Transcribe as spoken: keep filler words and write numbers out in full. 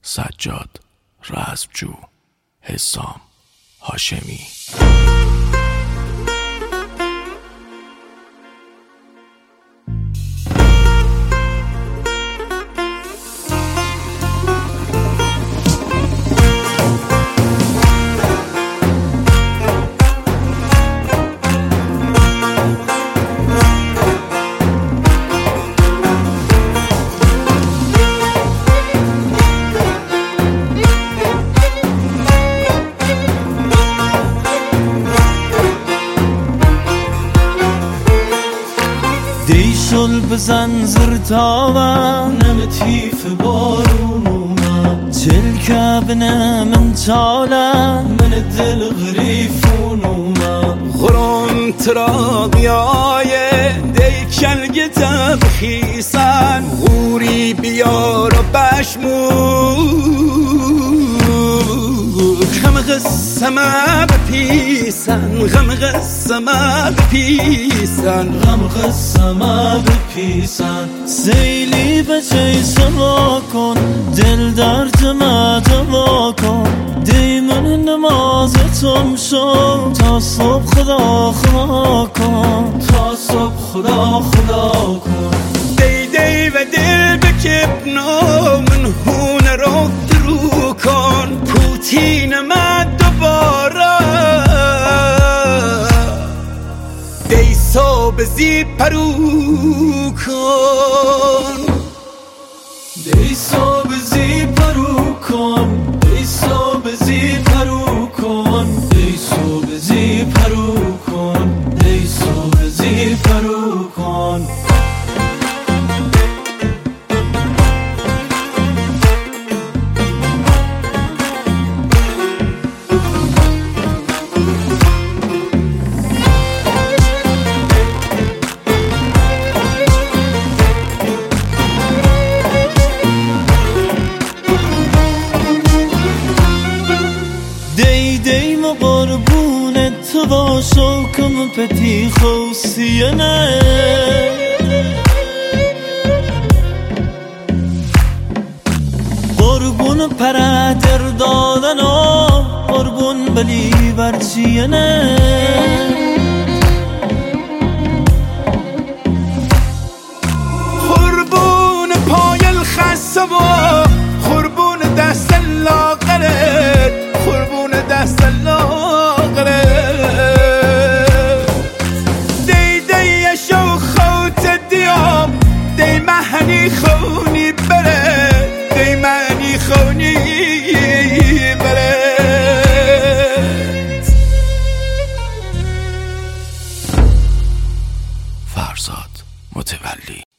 سجاد رزمجو، حسام هاشمی. دیشل بزن زرتاوه نمتیف بارونوما تلك بنا من تالا من الدل غريفونوما غرون تراغياي ديك الجتا بخيسان غوري بيار بشمو غم غسما بپیسن غم غسما بپیسن غم غسما بپیسن سیلی بچه سوا کن دل درد ما دوا کن دیمون نمازتون شو تا صبح خدا خدا کن تا صبح خدا خدا کن دی دی و دل بکبنا من هون رو درو کن پوتین ما دوباره دی صبح زی پرو کن دی صبح زی پرو کن دی صبح زی پرو کن دی صبح زی پرو کن دی صبح زی پرو کن دیدیم قربون تو با شوکم پتی خوصیانه قربون پرادر دادن و قربون بلی برچیانه قربون پای الخصه و قربون دست لاغرت قربون دست لاغرت دی دی شو خوت دیام دی مهنی خونی بره دی مهنی خونی بره فرزاد متولی.